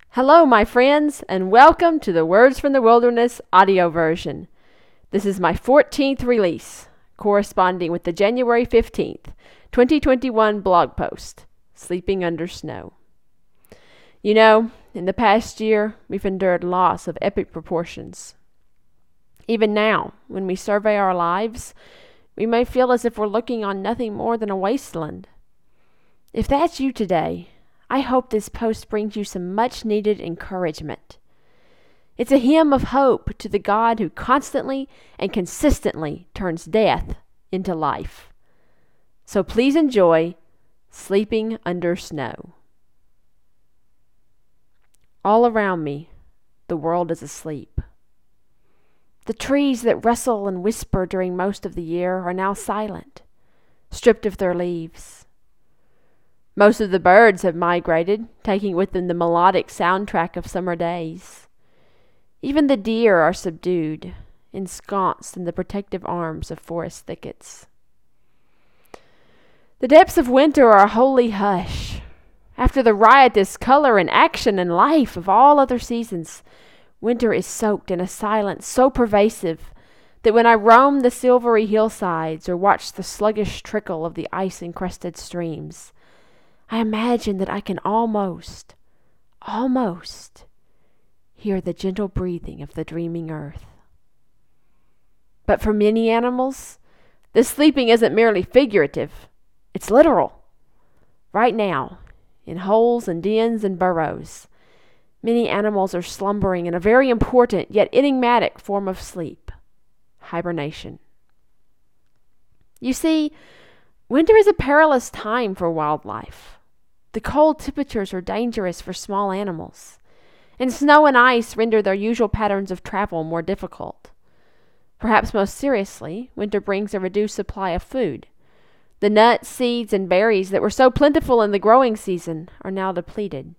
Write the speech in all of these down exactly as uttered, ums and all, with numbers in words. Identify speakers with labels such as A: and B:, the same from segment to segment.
A: Hello, my friends, and welcome to the Words from the Wilderness audio version. This is my fourteenth release, corresponding with the January fifteenth, twenty twenty-one blog post, Sleeping Under Snow. You know, in the past year, we've endured loss of epic proportions. Even now, when we survey our lives, we may feel as if we're looking on nothing more than a wasteland. If that's you today, I hope this post brings you some much-needed encouragement. It's a hymn of hope to the God who constantly and consistently turns death into life. So please enjoy Sleeping Under Snow. All around me, the world is asleep. The trees that rustle and whisper during most of the year are now silent, stripped of their leaves. Most of the birds have migrated, taking with them the melodic soundtrack of summer days. Even the deer are subdued, ensconced in the protective arms of forest thickets. The depths of winter are a holy hush. After the riotous color and action and life of all other seasons, winter is soaked in a silence so pervasive that when I roam the silvery hillsides or watch the sluggish trickle of the ice-encrusted streams, I imagine that I can almost, almost hear the gentle breathing of the dreaming earth. But for many animals, this sleeping isn't merely figurative. It's literal. Right now, in holes and dens and burrows, many animals are slumbering in a very important yet enigmatic form of sleep, hibernation. You see, winter is a perilous time for wildlife. The cold temperatures are dangerous for small animals, and snow and ice render their usual patterns of travel more difficult. Perhaps most seriously, winter brings a reduced supply of food. The nuts, seeds, and berries that were so plentiful in the growing season are now depleted.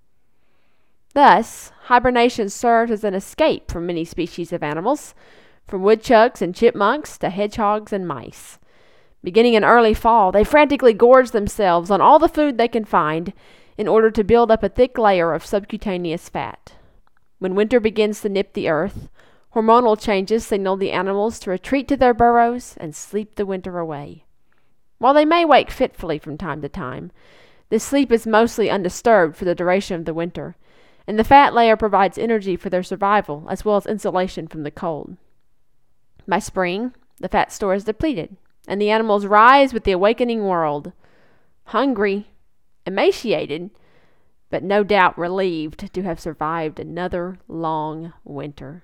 A: Thus, hibernation serves as an escape for many species of animals, from woodchucks and chipmunks to hedgehogs and mice. Beginning in early fall, they frantically gorge themselves on all the food they can find in order to build up a thick layer of subcutaneous fat. When winter begins to nip the earth, hormonal changes signal the animals to retreat to their burrows and sleep the winter away. While they may wake fitfully from time to time, this sleep is mostly undisturbed for the duration of the winter, and the fat layer provides energy for their survival as well as insulation from the cold. By spring, the fat store is depleted, and the animals rise with the awakening world, hungry, emaciated, but no doubt relieved to have survived another long winter.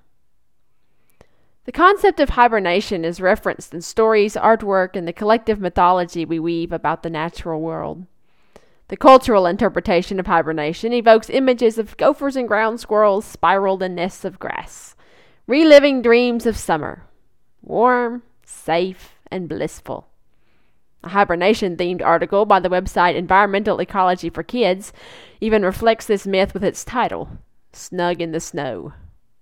A: The concept of hibernation is referenced in stories, artwork, and the collective mythology we weave about the natural world. The cultural interpretation of hibernation evokes images of gophers and ground squirrels spiraled in nests of grass, reliving dreams of summer, warm, safe, and blissful. A hibernation-themed article by the website Environmental Ecology for Kids even reflects this myth with its title, Snug in the Snow.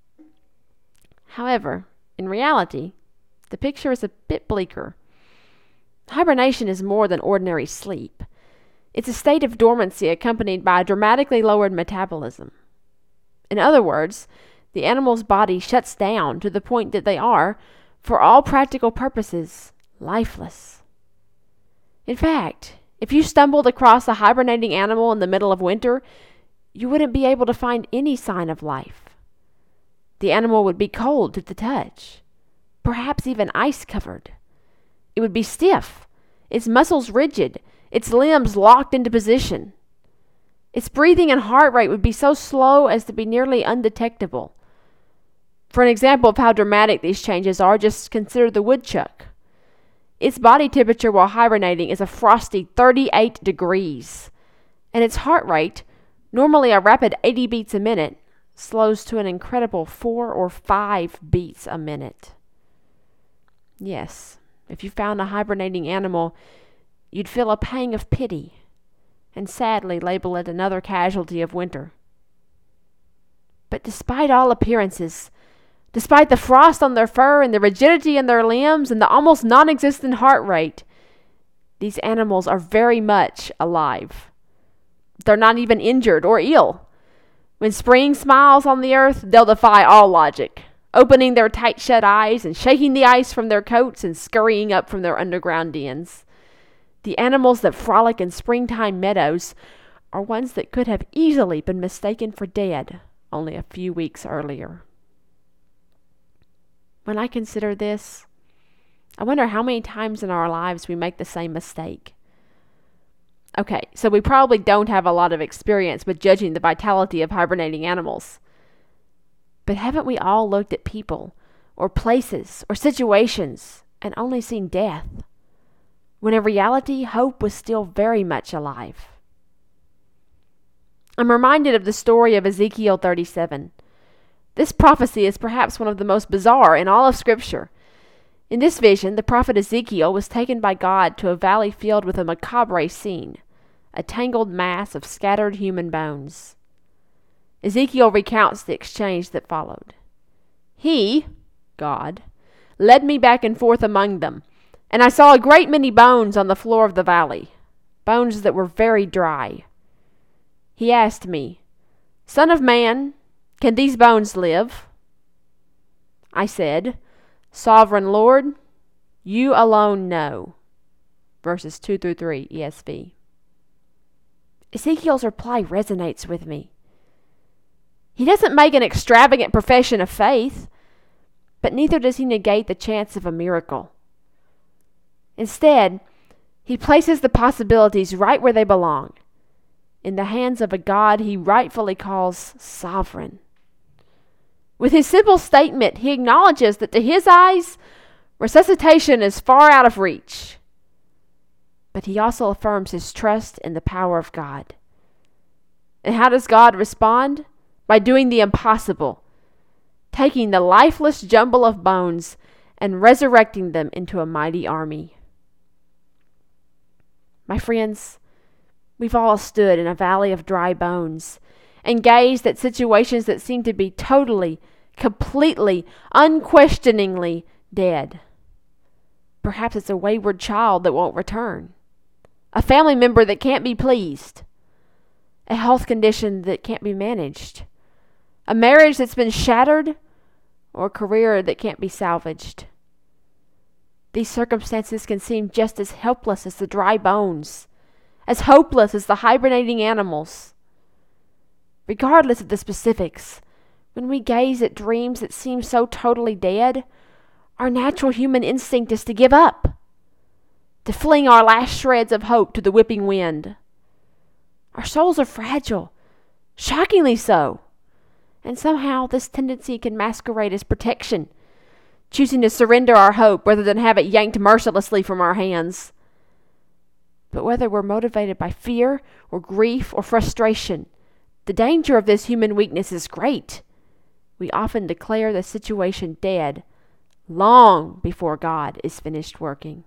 A: However, in reality, the picture is a bit bleaker. Hibernation is more than ordinary sleep. It's a state of dormancy accompanied by a dramatically lowered metabolism. In other words, the animal's body shuts down to the point that they are, for all practical purposes, lifeless. In fact, if you stumbled across a hibernating animal in the middle of winter, you wouldn't be able to find any sign of life. The animal would be cold to the touch, perhaps even ice-covered. It would be stiff, its muscles rigid, its limbs locked into position. Its breathing and heart rate would be so slow as to be nearly undetectable. For an example of how dramatic these changes are, just consider the woodchuck. Its body temperature while hibernating is a frosty thirty-eight degrees, and its heart rate, normally a rapid eighty beats a minute, slows to an incredible four or five beats a minute. Yes, if you found a hibernating animal, you'd feel a pang of pity and sadly label it another casualty of winter. But despite all appearances, despite the frost on their fur and the rigidity in their limbs and the almost non-existent heart rate, these animals are very much alive. They're not even injured or ill. When spring smiles on the earth, they'll defy all logic, opening their tight-shut eyes and shaking the ice from their coats and scurrying up from their underground dens. The animals that frolic in springtime meadows are ones that could have easily been mistaken for dead only a few weeks earlier. When I consider this, I wonder how many times in our lives we make the same mistake. Okay, so we probably don't have a lot of experience with judging the vitality of hibernating animals. But haven't we all looked at people, or places, or situations, and only seen death, when in reality hope was still very much alive? I'm reminded of the story of Ezekiel thirty-seven. This prophecy is perhaps one of the most bizarre in all of Scripture. In this vision, the prophet Ezekiel was taken by God to a valley filled with a macabre scene, a tangled mass of scattered human bones. Ezekiel recounts the exchange that followed. He, God, led me back and forth among them, and I saw a great many bones on the floor of the valley, bones that were very dry. He asked me, Son of man, can these bones live? I said, Sovereign Lord, you alone know. Verses two through three, E S V. Ezekiel's reply resonates with me. He doesn't make an extravagant profession of faith, but neither does he negate the chance of a miracle. Instead, he places the possibilities right where they belong, in the hands of a God he rightfully calls sovereign. With his simple statement, he acknowledges that to his eyes, resuscitation is far out of reach. But he also affirms his trust in the power of God. And how does God respond? By doing the impossible, taking the lifeless jumble of bones and resurrecting them into a mighty army. My friends, we've all stood in a valley of dry bones and gazed at situations that seem to be totally, completely, unquestioningly dead. Perhaps it's a wayward child that won't return, a family member that can't be pleased, a health condition that can't be managed, a marriage that's been shattered, or a career that can't be salvaged. These circumstances can seem just as helpless as the dry bones, as hopeless as the hibernating animals. Regardless of the specifics, when we gaze at dreams that seem so totally dead, our natural human instinct is to give up, to fling our last shreds of hope to the whipping wind. Our souls are fragile, shockingly so, and somehow this tendency can masquerade as protection, choosing to surrender our hope rather than have it yanked mercilessly from our hands. But whether we're motivated by fear or grief or frustration, the danger of this human weakness is great. We often declare the situation dead long before God is finished working.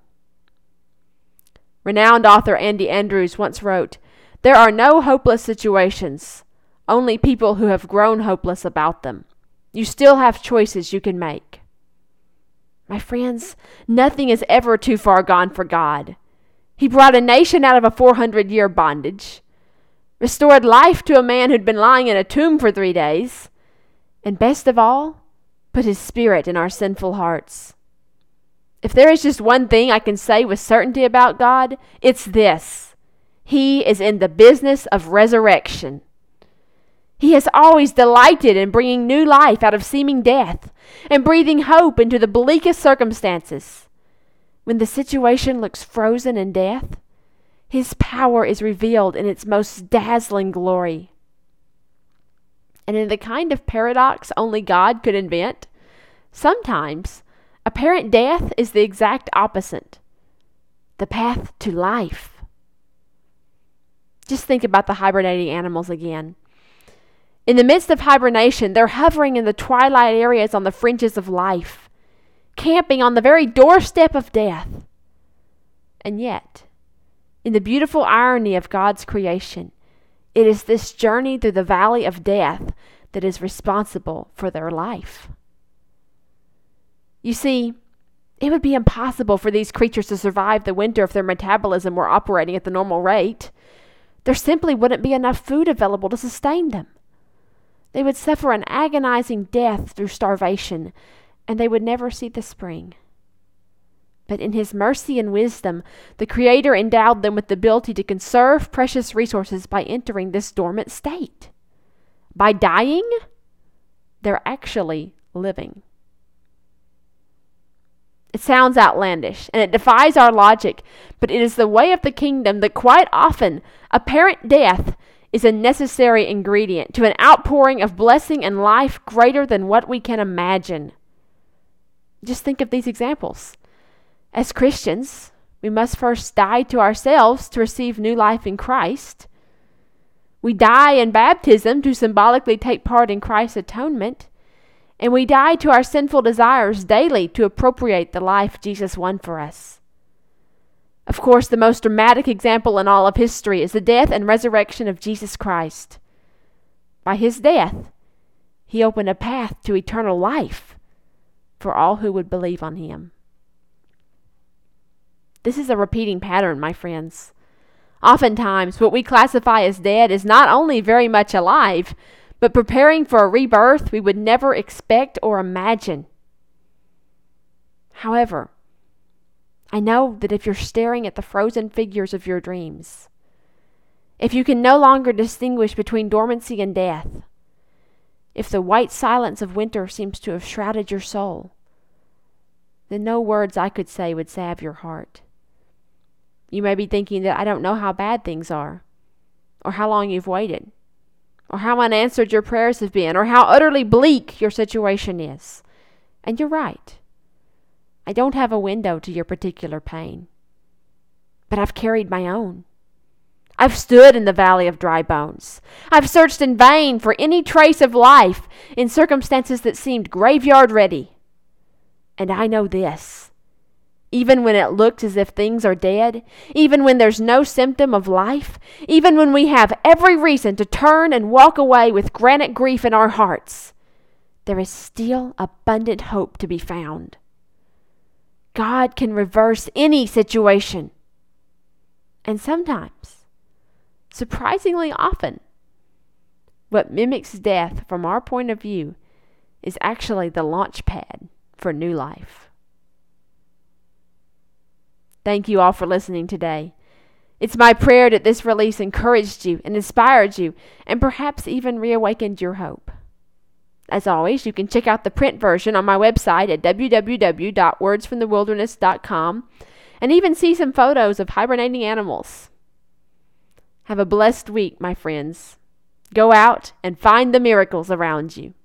A: Renowned author Andy Andrews once wrote, "There are no hopeless situations, only people who have grown hopeless about them. You still have choices you can make." My friends, nothing is ever too far gone for God. He brought a nation out of a four hundred year bondage, restored life to a man who'd been lying in a tomb for three days, and best of all, put his Spirit in our sinful hearts. If there is just one thing I can say with certainty about God, it's this: He is in the business of resurrection. He has always delighted in bringing new life out of seeming death and breathing hope into the bleakest circumstances. When the situation looks frozen in death, His power is revealed in its most dazzling glory. And in the kind of paradox only God could invent, sometimes apparent death is the exact opposite, the path to life. Just think about the hibernating animals again. In the midst of hibernation, they're hovering in the twilight areas on the fringes of life, camping on the very doorstep of death. And yet, in the beautiful irony of God's creation, it is this journey through the valley of death that is responsible for their life. You see, it would be impossible for these creatures to survive the winter if their metabolism were operating at the normal rate. There simply wouldn't be enough food available to sustain them. They would suffer an agonizing death through starvation, and they would never see the spring. But in His mercy and wisdom, the Creator endowed them with the ability to conserve precious resources by entering this dormant state. By dying, they're actually living. It sounds outlandish, and it defies our logic, but it is the way of the kingdom that quite often apparent death is a necessary ingredient to an outpouring of blessing and life greater than what we can imagine. Just think of these examples. As Christians, we must first die to ourselves to receive new life in Christ. We die in baptism to symbolically take part in Christ's atonement. And we die to our sinful desires daily to appropriate the life Jesus won for us. Of course, the most dramatic example in all of history is the death and resurrection of Jesus Christ. By His death, He opened a path to eternal life for all who would believe on Him. This is a repeating pattern, my friends. Oftentimes, what we classify as dead is not only very much alive, but preparing for a rebirth we would never expect or imagine. However, I know that if you're staring at the frozen figures of your dreams, if you can no longer distinguish between dormancy and death, if the white silence of winter seems to have shrouded your soul, then no words I could say would salve your heart. You may be thinking that I don't know how bad things are, or how long you've waited, or how unanswered your prayers have been, or how utterly bleak your situation is. And you're right. I don't have a window to your particular pain, but I've carried my own. I've stood in the valley of dry bones. I've searched in vain for any trace of life in circumstances that seemed graveyard ready. And I know this. Even when it looks as if things are dead, even when there's no symptom of life, even when we have every reason to turn and walk away with granite grief in our hearts, there is still abundant hope to be found. God can reverse any situation. And sometimes, surprisingly often, what mimics death from our point of view is actually the launch pad for new life. Thank you all for listening today. It's my prayer that this release encouraged you and inspired you and perhaps even reawakened your hope. As always, you can check out the print version on my website at w w w dot words from the wilderness dot com and even see some photos of hibernating animals. Have a blessed week, my friends. Go out and find the miracles around you.